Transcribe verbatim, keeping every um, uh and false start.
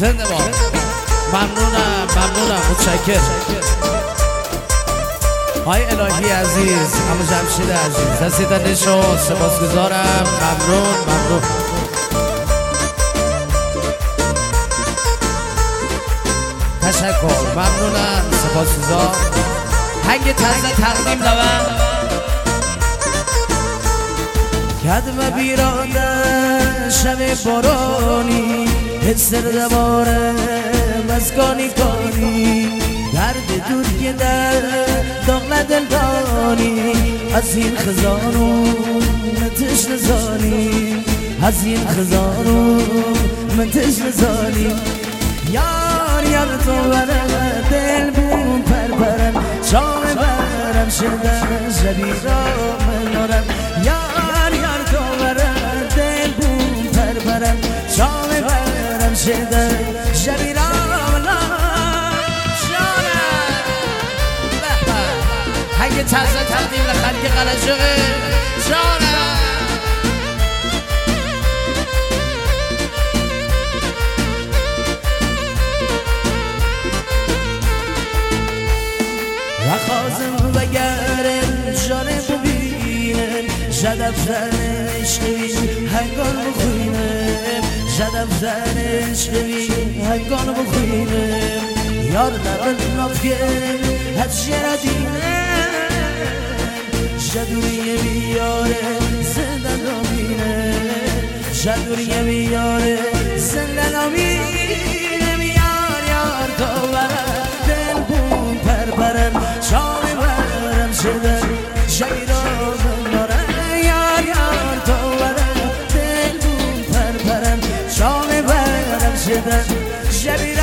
زنده باد. ممنونم ممنونم متشکر. های الهی عزیز، اما جمشید عزیز رسیدن شما سپاسگزارم. ممنون ممنون. تشکر ممنونم سپاسگزار. هنگ تازه تقدیم لبن کدم بیراده شب بارانی حسر دواره مسکانی کانی درد دور که در داغل دلدانی از این خزانو منتش نزانی از این خزانو منتش نزانی یار یار تو برم دل بون پر برم شام برم شدن شبی را منارم یار یار تو برم دل بون پر برم شام برم شدن شبی را منارم شانم هنگ تازه تقدیم لخلق قلشقه شانم خازم بگرم جانم ببینم جدب زن عشقی هنگان بخوینم جدب زن عشقی هنگان بخوینم یار نقل نفگرم هد شردینم جدوری بیاره زنده نامینم جدوری بیاره زنده نامینم یار یار تو برم دل بون پر برم شام برم شدن شبی را بنارم یار یار تو برم دل بون پر برم شام برم شدن شبی